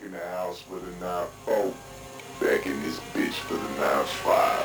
in the house with a 9-4. Back in this bitch for the 9-5.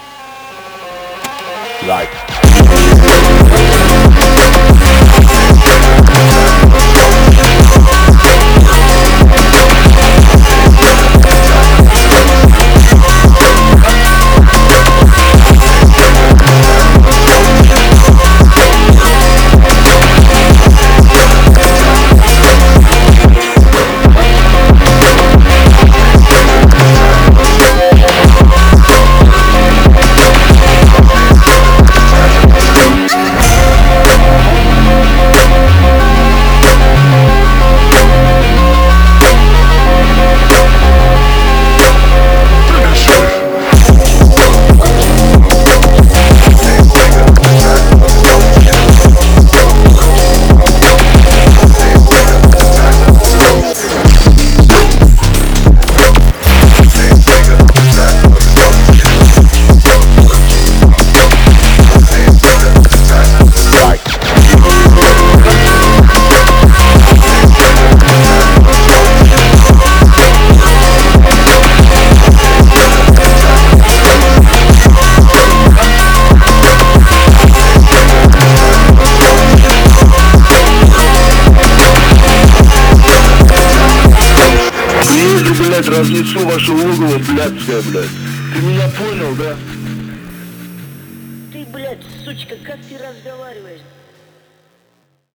Разнесу ваше логово блядское, блядь. Ты меня понял, да? Ты, блядь, сучка, как ты разговариваешь?